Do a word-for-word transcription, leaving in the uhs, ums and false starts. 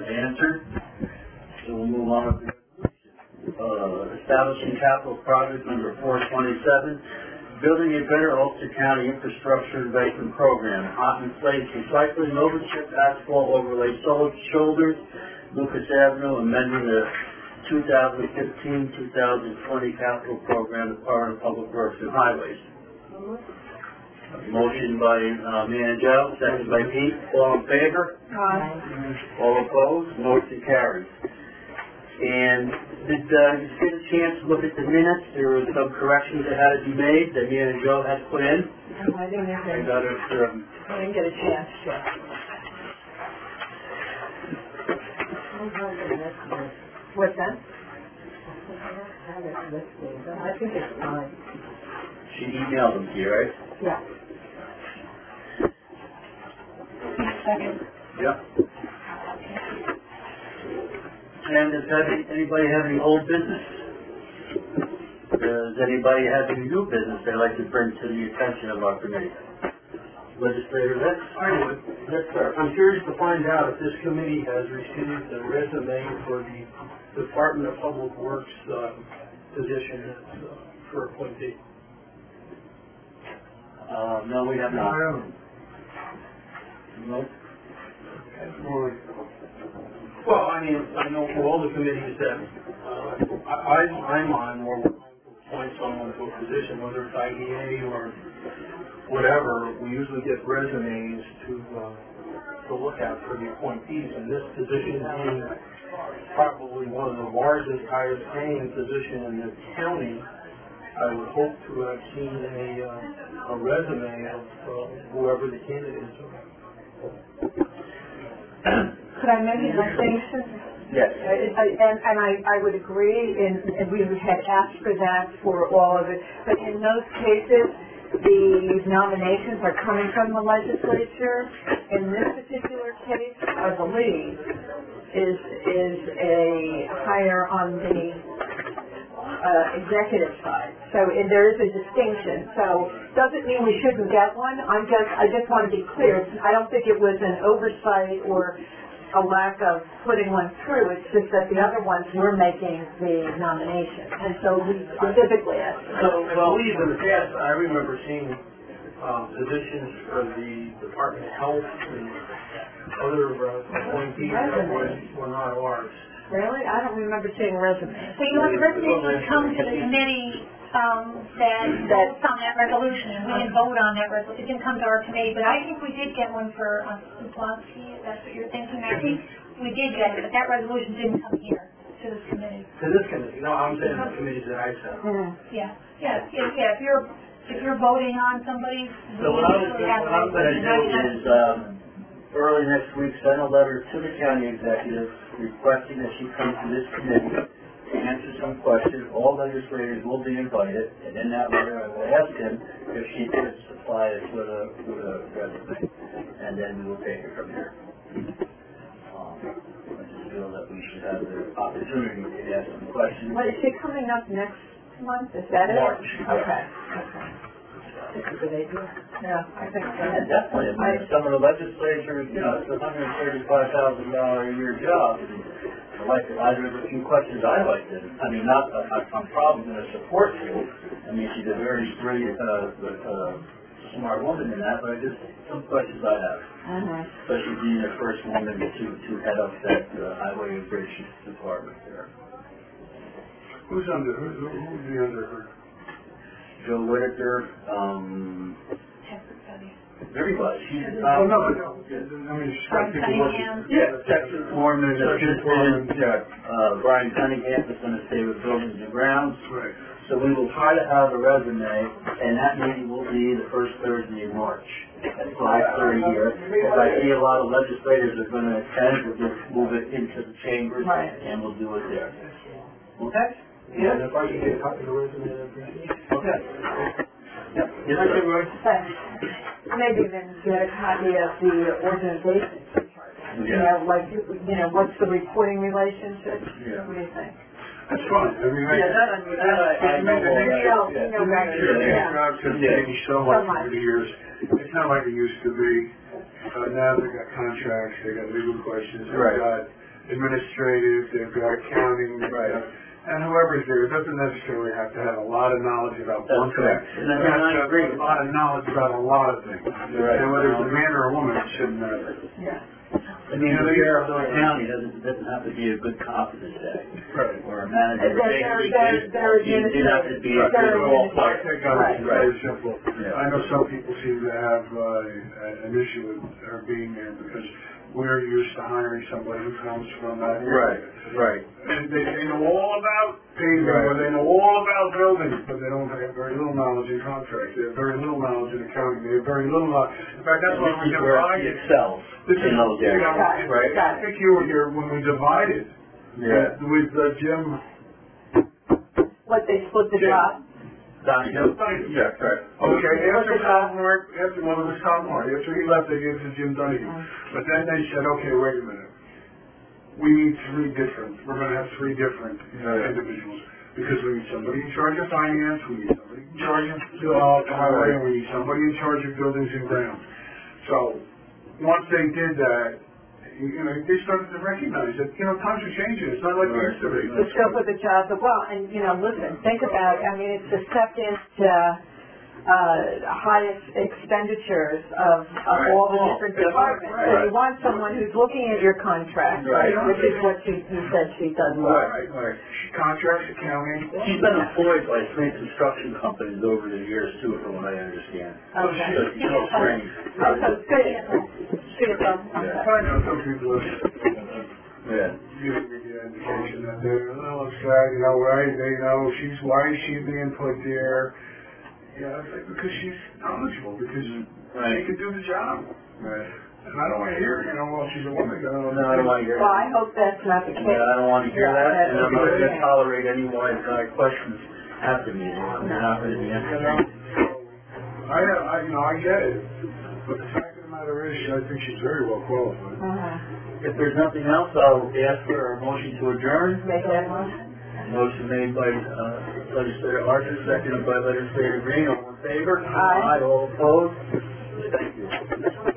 answered. So we'll move on to uh, establishing capital project number four twenty-seven, building a better Ulster County infrastructure investment program, hot and slate recycling, Nova chip asphalt overlay shoulders, Lucas Avenue, amending the two thousand fifteen to two thousand twenty capital program, Department of Public Works and Highways. Motion by uh, Managel, second by Pete. All in favor? Aye. All opposed? Motion carries. And did uh, you get a chance to look at the minutes? There were some corrections that had to be made that Managel had put in. I didn't get I a, got it. Um, I didn't get a chance to. What's that? I think it's fine. she emailed them to you, right? Yeah. Second. Yep. And does any, anybody have any old business? Does anybody have any new business they'd like to bring to the attention of our committee? Legislator Litz? I would. Yes, sir. I'm curious to find out if this committee has received the resume for the Department of Public Works uh, position uh, for appointee. Uh, no, we have not. No. Well, I mean, I know for all the committees that uh, I, I'm on, or we're trying to appoint someone to a position, whether it's I D A or whatever, we usually get resumes to uh, to look at for the appointees, and this position being probably one of the largest, highest paying position in the county, I would hope to have seen a, uh, a resume of uh, whoever the candidates are. Could I make a distinction? Yes. I, I, and and I, I would agree, in, and we had asked for that for all of it, but in most cases, the nominations are coming from the legislature. In this particular case, I believe, is is a hire on the uh, executive side. So and there is a distinction. So doesn't mean we shouldn't get one. I'm just I just want to be clear. I don't think it was an oversight or a lack of putting one through. It's just that the other ones were making the nomination, and so we specifically asked. So, I believe in the past, I remember seeing um, positions for the Department of Health and other uh, appointees that were, were not ours. Really? I don't remember seeing resumes. So you want the resumes to come to the committee um, that, that's on that resolution, and we can vote on that resolution. It can come to our committee, but I think we did get one for um, Blonsky, if that's what you're thinking. I think we did get it, but that resolution didn't come here to this committee. To this committee? No, I'm saying the committees that I sat. Mm-hmm. Yeah, yeah, yeah, yeah. If you're if you're voting on somebody, So what I was what I'm going to do is um, early next week send a letter to the county executive requesting that she come to this committee to answer some questions. All legislators will be invited, and in that letter I will ask him if she could supply us with a with a resume, and then we will take it from there. Um, I just feel that we should have the opportunity to ask some questions. What, is she coming up next month? Is that it? March. Okay. Okay. That's a good idea. Yeah, I think so. And definitely, I mean, some of the legislature, you know, it's a one hundred thirty-five thousand dollars a year job. And I like it. I have a few questions I like to, I mean, not, I, I'm probably going to support you. I mean, she's a very brilliant, uh, uh, smart woman in that, but I just, some questions I have. Uh-huh. Especially being the first woman to, to head up that uh, highway and bridge department there. Who's under her? Who would be under her? Joe Whitaker, um, everybody. She's, Oh, um, no, no. I mean, she's got people Cunningham. working. Yeah, Texas Foreman, Texas assistant, Foreman. yeah, uh, Brian Cunningham is going to stay with Buildings and Grounds. Right. So we will try to have a resume, and that meeting will be the first Thursday in March at five thirty here. If I see a lot of legislators are going to attend, we'll just move it into the chambers, Right. and we'll do it there. Okay? Yeah, and if I could get a copy of the resume, that'd be great. Okay. Yep. Yes, sir, Roy? Thanks. Maybe even get a copy of the organization chart. You Yeah. know, like, you know, what's the reporting relationship? Yeah. What do you think? That's fine. I mean, Yeah, that, I mean, that I, I know. all that. You know, Yeah. you know, back Yeah, there, the yeah. jobs have changed so much over the years. It's not like it used to be. Uh, now they got contracts, they got legal questions, they Right. got administrative, they've got accounting, they've Right. got, and whoever's there, it doesn't necessarily have to have a lot of knowledge about That's one thing. correct. And I- It and has I to have agree. a lot of knowledge about a lot of things. You're right. And whether it's a man or a woman, it shouldn't matter. Yeah. I mean, the sheriff of the county doesn't, doesn't have to be a good cop to say, Right. or a manager. They're- they're- they're- they're You did have to be a They're good role I player. think I was Right. very simple. Yeah. I know some people seem to have uh, a- an issue with her being there because we're used to hiring somebody who comes from that area. Right, right. And they, they know all about paving, Right. or they know all about buildings, but they don't have very little knowledge in contracts. They have very little knowledge in accounting. They have very little knowledge. In fact, that's why This we is where divide he it. excels This is, in those you know, areas, right? Got I think you were here when we divided Yeah. with uh, Jim. What, they split the Yeah. job? Donnie, yeah, correct. Okay, What's after it Tom called? Hart, after, well, it was Tom Hart, after he left, they gave it to Jim Donahue. But then they said, okay, wait a minute. We need three different, we're gonna have three different uh, individuals. Because we need somebody in charge of finance, we need somebody in charge of uh, highway, and we need somebody in charge of buildings and grounds. So, once they did that, you know, they started to recognize that, you know, times are changing, it's not like it used to be. The scope of the job, but well, and you know, listen, think about, I mean, it's the second, uh, uh, highest expenditures of, of all the different Right. departments. So you want someone who's looking at your contract, Right. which is what she, you said she does well. Right, right. Contracts, accounting. She's been employed by three construction companies over the years too, from what I understand. Okay. So she knows training. Oh, so it's good, good, um, okay. I know some people are Yeah. giving me the indication that they're, oh, it's sad, you know, right, they know she's, why is she being put there? Yeah, it's like, because she's knowledgeable, because she Right. can do the job. Right. And I don't want to hear, you know, well, she's a woman, you know. No, I don't want to hear Well, that. I hope that's not the case. Yeah, I don't want to hear Yeah, that, that's and I'm not okay. going to tolerate any wise guy questions after me. They're not going to be You know, entertained. so, I, I, you know, I get it, but the fact of the matter is, I think she's very well qualified. Uh-huh. If there's nothing else, I'll ask for a motion to adjourn. Make that motion? Motion made by uh, legislator Archer, seconded by legislator Green. All in favor? Aye. All opposed? Thank you.